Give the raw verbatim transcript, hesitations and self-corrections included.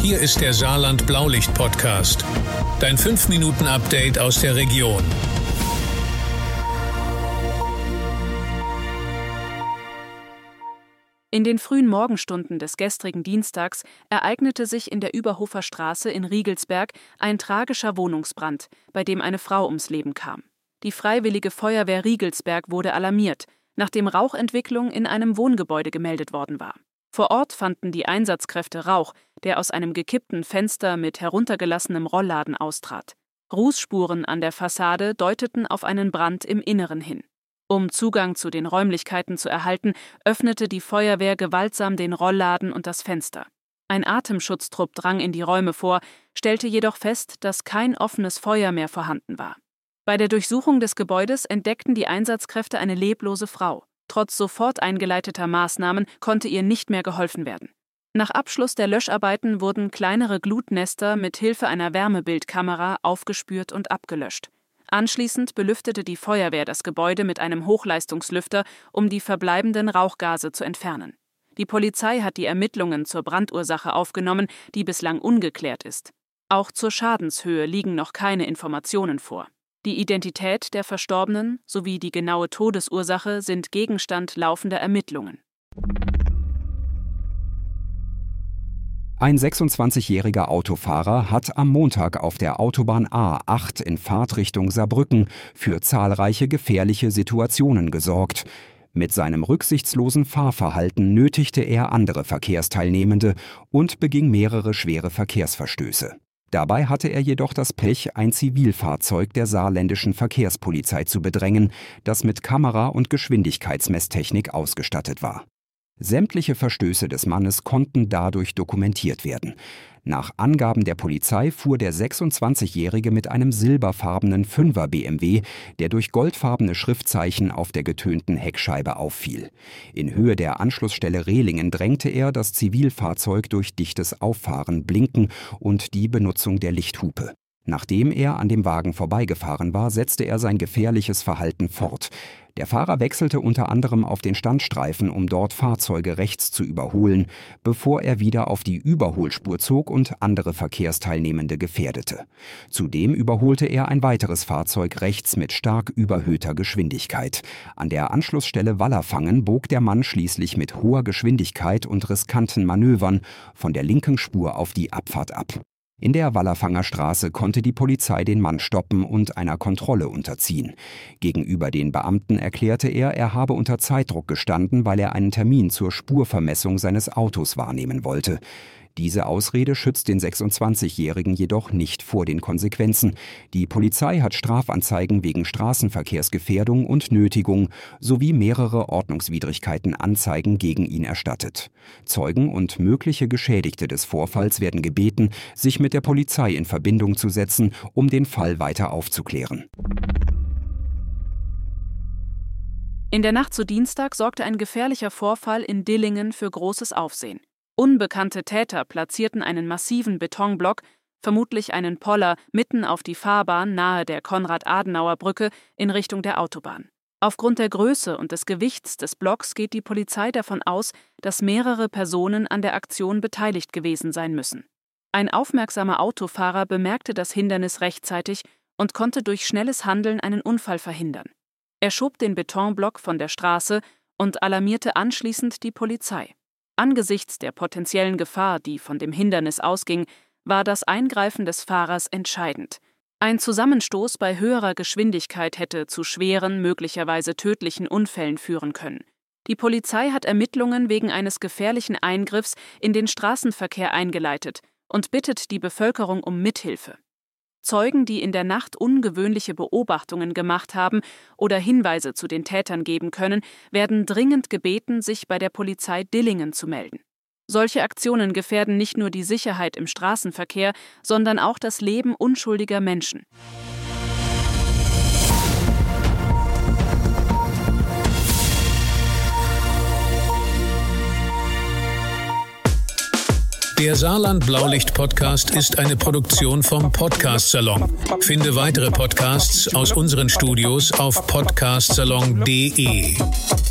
Hier ist der Saarland Blaulicht Podcast. Dein fünf Minuten Update aus der Region. In den frühen Morgenstunden des gestrigen Dienstags ereignete sich in der Überhofer Straße in Riegelsberg ein tragischer Wohnungsbrand, bei dem eine Frau ums Leben kam. Die Freiwillige Feuerwehr Riegelsberg wurde alarmiert, nachdem Rauchentwicklung in einem Wohngebäude gemeldet worden war. Vor Ort fanden die Einsatzkräfte Rauch, der aus einem gekippten Fenster mit heruntergelassenem Rollladen austrat. Rußspuren an der Fassade deuteten auf einen Brand im Inneren hin. Um Zugang zu den Räumlichkeiten zu erhalten, öffnete die Feuerwehr gewaltsam den Rollladen und das Fenster. Ein Atemschutztrupp drang in die Räume vor, stellte jedoch fest, dass kein offenes Feuer mehr vorhanden war. Bei der Durchsuchung des Gebäudes entdeckten die Einsatzkräfte eine leblose Frau. Trotz sofort eingeleiteter Maßnahmen konnte ihr nicht mehr geholfen werden. Nach Abschluss der Löscharbeiten wurden kleinere Glutnester mit Hilfe einer Wärmebildkamera aufgespürt und abgelöscht. Anschließend belüftete die Feuerwehr das Gebäude mit einem Hochleistungslüfter, um die verbleibenden Rauchgase zu entfernen. Die Polizei hat die Ermittlungen zur Brandursache aufgenommen, die bislang ungeklärt ist. Auch zur Schadenshöhe liegen noch keine Informationen vor. Die Identität der Verstorbenen sowie die genaue Todesursache sind Gegenstand laufender Ermittlungen. Ein sechsundzwanzigjähriger Autofahrer hat am Montag auf der Autobahn A acht in Fahrtrichtung Saarbrücken für zahlreiche gefährliche Situationen gesorgt. Mit seinem rücksichtslosen Fahrverhalten nötigte er andere Verkehrsteilnehmende und beging mehrere schwere Verkehrsverstöße. Dabei hatte er jedoch das Pech, ein Zivilfahrzeug der saarländischen Verkehrspolizei zu bedrängen, das mit Kamera- und Geschwindigkeitsmesstechnik ausgestattet war. Sämtliche Verstöße des Mannes konnten dadurch dokumentiert werden. Nach Angaben der Polizei fuhr der sechsundzwanzigjährige mit einem silberfarbenen Fünfer B M W, der durch goldfarbene Schriftzeichen auf der getönten Heckscheibe auffiel. In Höhe der Anschlussstelle Rehlingen drängte er das Zivilfahrzeug durch dichtes Auffahren, Blinken und die Benutzung der Lichthupe. Nachdem er an dem Wagen vorbeigefahren war, setzte er sein gefährliches Verhalten fort. Der Fahrer wechselte unter anderem auf den Standstreifen, um dort Fahrzeuge rechts zu überholen, bevor er wieder auf die Überholspur zog und andere Verkehrsteilnehmende gefährdete. Zudem überholte er ein weiteres Fahrzeug rechts mit stark überhöhter Geschwindigkeit. An der Anschlussstelle Wallerfangen bog der Mann schließlich mit hoher Geschwindigkeit und riskanten Manövern von der linken Spur auf die Abfahrt ab. In der Wallerfanger Straße konnte die Polizei den Mann stoppen und einer Kontrolle unterziehen. Gegenüber den Beamten erklärte er, er habe unter Zeitdruck gestanden, weil er einen Termin zur Spurvermessung seines Autos wahrnehmen wollte. Diese Ausrede schützt den sechsundzwanzigjährigen jedoch nicht vor den Konsequenzen. Die Polizei hat Strafanzeigen wegen Straßenverkehrsgefährdung und Nötigung sowie mehrere Ordnungswidrigkeiten Anzeigen gegen ihn erstattet. Zeugen und mögliche Geschädigte des Vorfalls werden gebeten, sich mit der Polizei in Verbindung zu setzen, um den Fall weiter aufzuklären. In der Nacht zu Dienstag sorgte ein gefährlicher Vorfall in Dillingen für großes Aufsehen. Unbekannte Täter platzierten einen massiven Betonblock, vermutlich einen Poller, mitten auf die Fahrbahn nahe der Konrad-Adenauer-Brücke in Richtung der Autobahn. Aufgrund der Größe und des Gewichts des Blocks geht die Polizei davon aus, dass mehrere Personen an der Aktion beteiligt gewesen sein müssen. Ein aufmerksamer Autofahrer bemerkte das Hindernis rechtzeitig und konnte durch schnelles Handeln einen Unfall verhindern. Er schob den Betonblock von der Straße und alarmierte anschließend die Polizei. Angesichts der potenziellen Gefahr, die von dem Hindernis ausging, war das Eingreifen des Fahrers entscheidend. Ein Zusammenstoß bei höherer Geschwindigkeit hätte zu schweren, möglicherweise tödlichen Unfällen führen können. Die Polizei hat Ermittlungen wegen eines gefährlichen Eingriffs in den Straßenverkehr eingeleitet und bittet die Bevölkerung um Mithilfe. Zeugen, die in der Nacht ungewöhnliche Beobachtungen gemacht haben oder Hinweise zu den Tätern geben können, werden dringend gebeten, sich bei der Polizei Dillingen zu melden. Solche Aktionen gefährden nicht nur die Sicherheit im Straßenverkehr, sondern auch das Leben unschuldiger Menschen. Der Saarland Blaulicht Podcast ist eine Produktion vom Podcast Salon. Finde weitere Podcasts aus unseren Studios auf podcast salon punkt de.